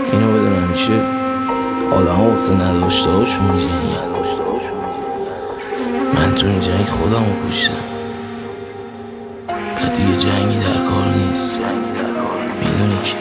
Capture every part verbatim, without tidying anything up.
اینو بدون همیشه آدم ها واسه نداشته هاشون میجنگن. من تو این جنگ خودم رو کشتم، بعد دیگه جنگی در کار نیست. میدونی که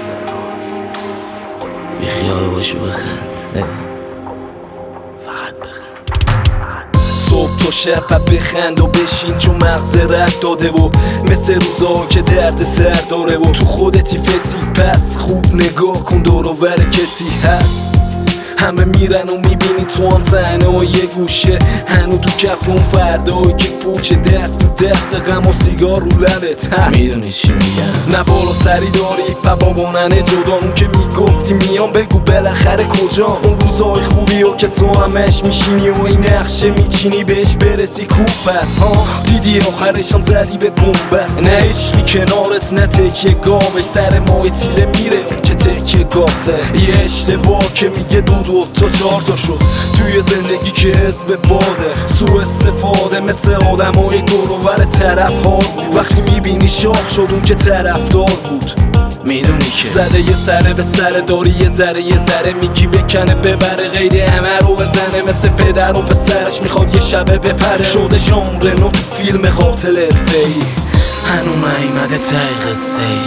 بی خیال باشو بخند، فقط بخند. صبح تا شب بخند و بشین، چون مغز رد داده و مثل روزا که درد سر داره و تو خودتی فسی. پس خوب نگاه کن دور و ور کسی هست. همه میرن و میبینی تو هم صحنه و یه گوشه هنو تو کف اون فردایی که پوچه دست تو دست غم و سیگار رو لبت. میدونی چی میگم؟ نه بالا سری داری و بابانن جدا. اون که میگفتی میام بگو بالاخره کجا. اون روزای خوبی و که تو همش میشینی و این نقشه میچینی بهش برسی خوب. پس ها دیدی آخرش هم زدی به بومبست. نه عشقی کنارت نه تکیه گاوش، سر ماه تیله میره اون که تکیه گاته. یه اشتباه که میگه دو دو تا چهار تا شد توی زندگی که حزب باده. سوء استفاده مثل آدمای دور و ور طرف ها بود. وقتی میبینی شاخ شد اون که طرفدار بود. میدونی که زده یه سره به سر داری یه ذره یه ذره میگی بکنه ببره، غیر همه رو بزنه مثل پدر و پسرش میخواد یه شبه بپره. شده ژانر نو تو فیلم قاتل حرفه‌ای، هنو نیومده ته قصه ای.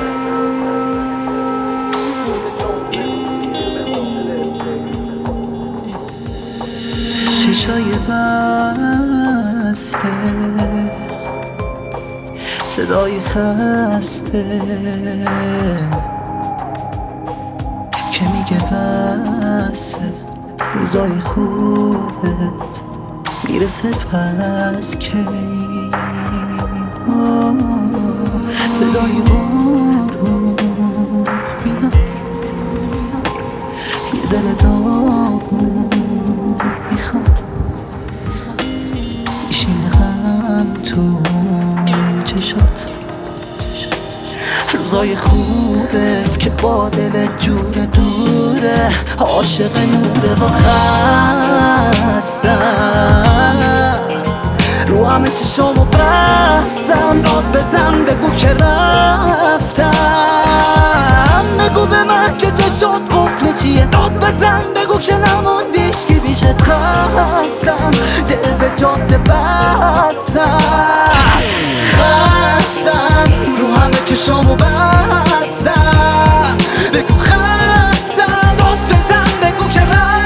چشای بسته، صدای خسته که میگه بسه، روزای خوبت میرسه پس کی. صدای بارون میاد، یه دل داغون میخواد میشینه غم تو چشات. روزای خوبه که با دلت جور دوره، عاشق نوره و خستم. رو همه چشامو بستم، داد بزن بگو که رفتم. بگو به من که چشات قفل چیه، داد بزن بگو که نموندیش که بیشت خستم. دل به جاده بستم، خستم. رو همه چشامو بستم، بگو خستم. داد بزن بگو که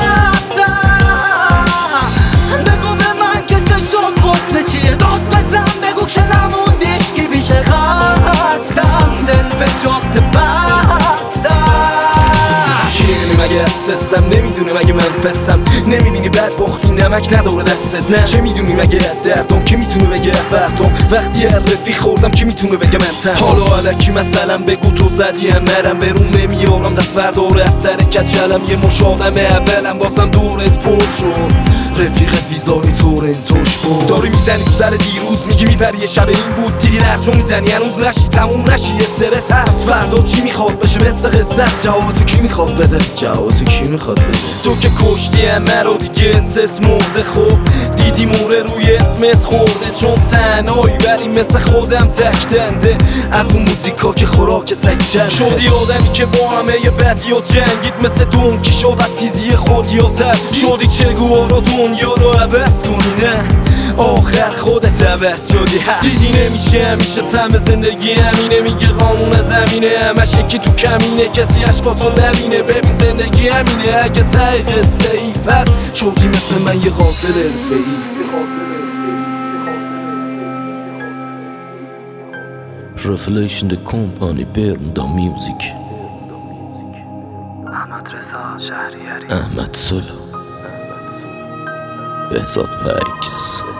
رفتم. بگو به من که چشات قفل چیه، داد بزن بگو که نموندیش که بیشه خستم. دل به جاده بستم. چیه مگه استرسم؟ نمیدونی مگه من فسم؟ نمیبینی بدبختی نمک نداره دستت؟ نه چه میدونی مگه دردم که میتونه بگه فردم؟ وقتی هر رفیق خوردم که میتونه بگه من تن. حالا علکی مثلا بگو تو زدی هم مرم برون نمیارم دست فرداره از سر کچلم. یه مش آدم اولم بازم دورت پر شد. رفیقت ویزای تورنتوش بود. داری میزنی تو سر دیروز میگی میپری یه شب این بود. دیدی درجو میزنی هنوز نشی تموم نشی. یه استرس هست فردا چی میخواد بشه مثل قصت. جواب تو کی میخواد بده؟ جواب تو کی میخواد بده؟ تو که کشتی همه رو دیگه اسس مرده. خوب دیدی موره روی اسمت خورده، چون تنهایی ولی مثل خودم تک دنده. از اون موزیکا که خوراک سگ چنده. شدی آدمی که با همه یه بدی و جنگید، مثل دونکی شد از تیزی خودی و ترسید. شدی چگوها رو دنیا رو عوض کنی، نه آخر خودت عوض شدی. دیدی نمیشه همیشه تم زندگی همینه. میگه قانون زمینه همش یکی تو کمینه، کسی عشقاتو نبینه. ببین زندگی همینه، اگه ته قصه ای پس شدی مثل من یه قاتل حرفه‌ای. Revelation the company Bermuda Music. احمد رضا شهریاری، احمد سلو، بهزاد پکس.